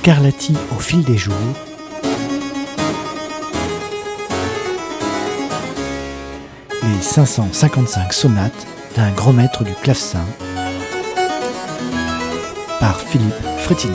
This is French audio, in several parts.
Scarlatti au fil des jours. Les 555 sonates d'un grand maître du clavecin par Philippe Frétinier.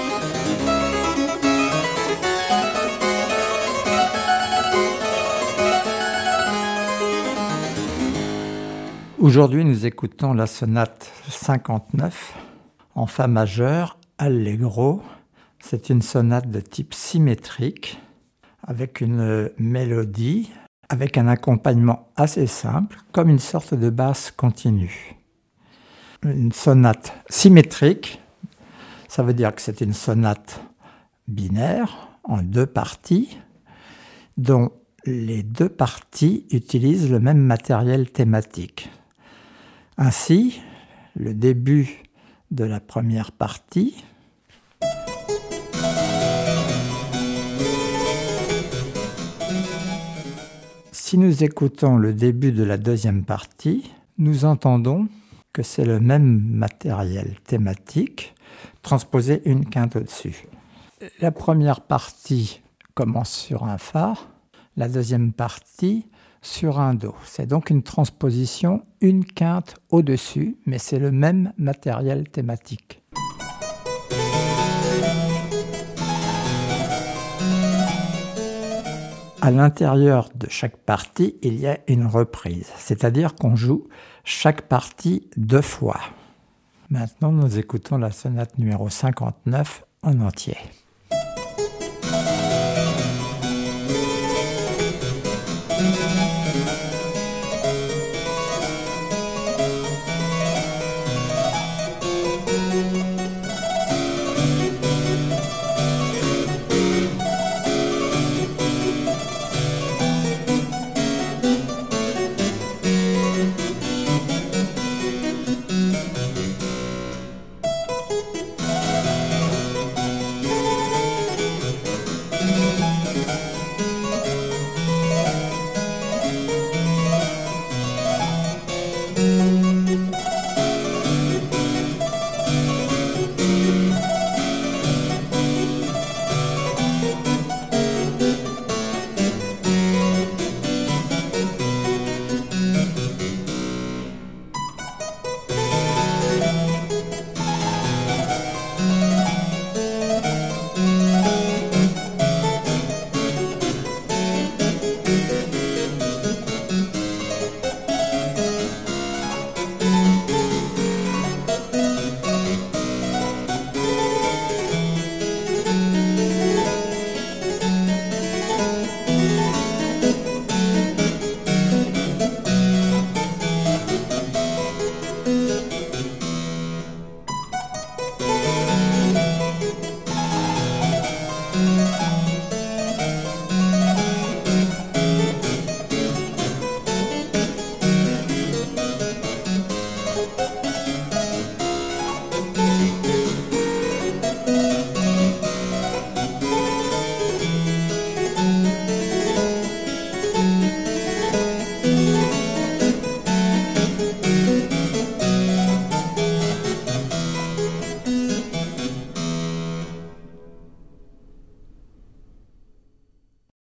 Aujourd'hui, nous écoutons la sonate 59 en fa majeur, allegro. C'est une sonate de type symétrique avec une mélodie, avec un accompagnement assez simple, comme une sorte de basse continue. Une sonate symétrique, ça veut dire que c'est une sonate binaire en deux parties, dont les deux parties utilisent le même matériel thématique. Ainsi, le début de la première partie si nous écoutons le début de la deuxième partie, nous entendons que c'est le même matériel thématique transposé une quinte au-dessus. La première partie commence sur un fa, la deuxième partie sur un do. C'est donc une transposition une quinte au-dessus, mais c'est le même matériel thématique. À l'intérieur de chaque partie, il y a une reprise, c'est-à-dire qu'on joue chaque partie deux fois. Maintenant, nous écoutons la sonate numéro 59 en entier.